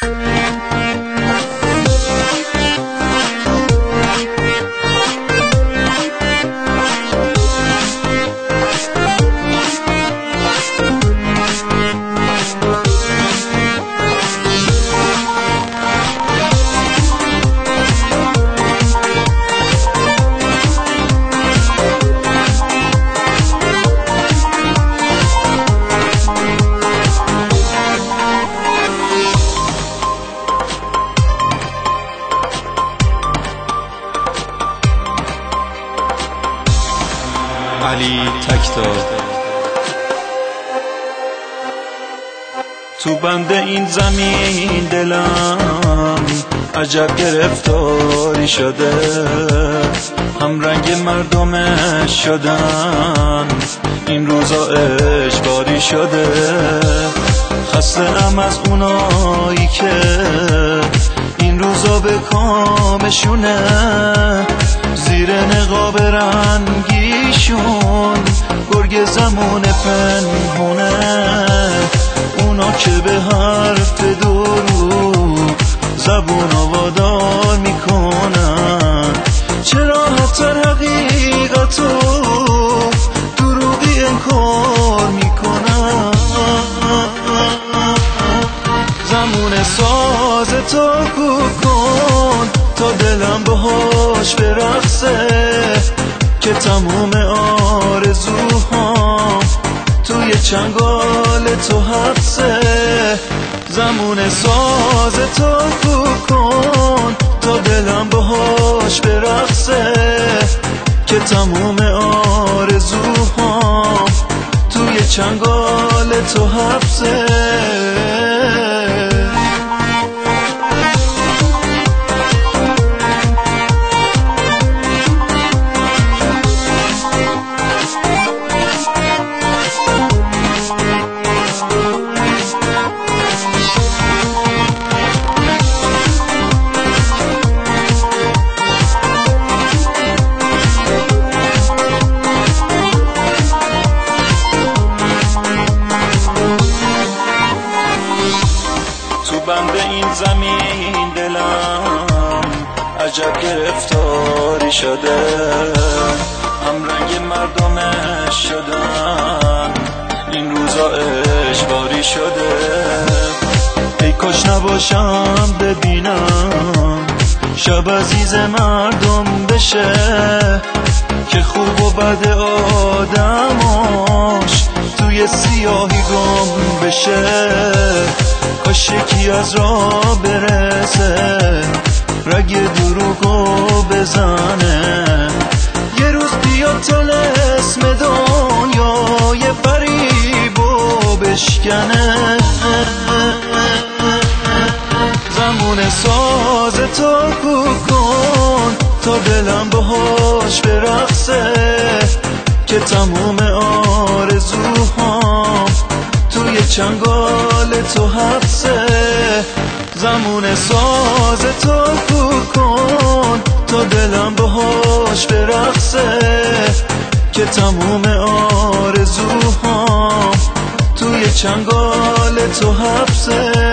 علی تکتا تو بند این زمین دلم عجب گرفتاری شده، هم رنگ مردمش شدن این روزا اجباری شده. خسته ام از اونایی که این روزا به کامشونه، زیر نقاب رنگیشون گرگ زمان پنهونه. اونا که به حرف دروغ زبون وادار میکنن، چرا حتی حقیقتو دروغی انکار میکنن. زمون ساز تا کن تا دلم بهاش برقصه، که تموم آرزوهام توی چنگال تو حبسه. زمون ساز تا کن تا دلم بهاش برقصه، که تموم آرزوهام توی چنگال تو حبسه. بند این زمین دلم عجب گرفتاری شده، هم رنگ مردمش شدن این روزا اجباری شده. ای کاش نباشم ببینم شب عزیز مردم بشه، که خوب و بد آدماش توی سیاهی گم بشه. کاش یکی از راه برسه رگ دروغو بزنه، یه روز بیاد طلسم دنیای فریبو بشکنه. زمون ساز تا کن تا دلم بهاش برقصه، که تموم آرزوهام توی چنگال تو حبسه. زمون ساز تا کن تا دلم بهاش برقصه، که تموم آرزوهام توی چنگال تو حبسه.